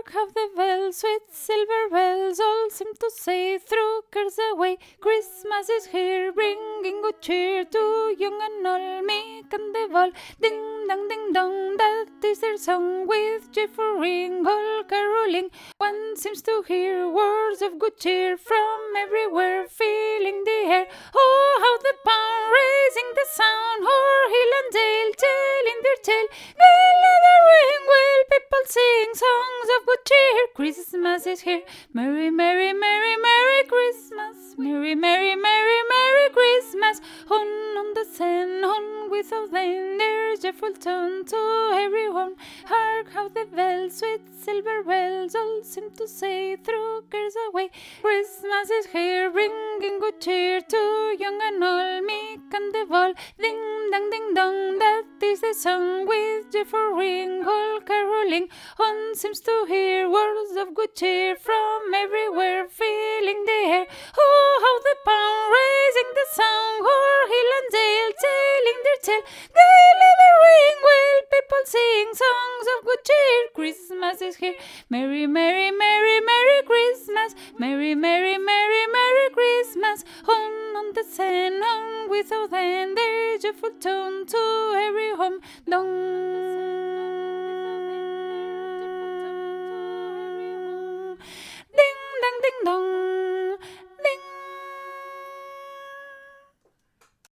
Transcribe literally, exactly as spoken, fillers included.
Hark how the bells with silver bells all seem to say, through cares away, Christmas is here, bringing good cheer to young and old, meek and the bold. Ding dong, ding dong, that is their song, with joyful ring, all caroling. One seems to hear words of good cheer from everywhere, filling the air. Oh, how the band raising the sound, o'er hill and dale, telling their tale. Gay the ring, while people sing songs of good cheer. Christmas is here, merry, merry, merry, merry Christmas. Merry, merry, merry, merry Christmas. On, on the sand, on without end, their joyful tone to everyone. Hark how the bells with silver bells all seem to say, through cares away, Christmas is here, bringing good cheer to young and old, meek and the bold. Ding dong, ding dong, that is the song, with joyful ring, all caroling. One seems to hear words of good cheer from everywhere, filling the air. Oh, how the band raising the sound, o'er hill and dale, telling their tale. Gaily the ring, while people sing songs of good cheer. Christmas is here, merry, merry, merry, merry Christmas. Merry, merry, merry, merry Christmas. On, on the sand, on without end, their joyful tone to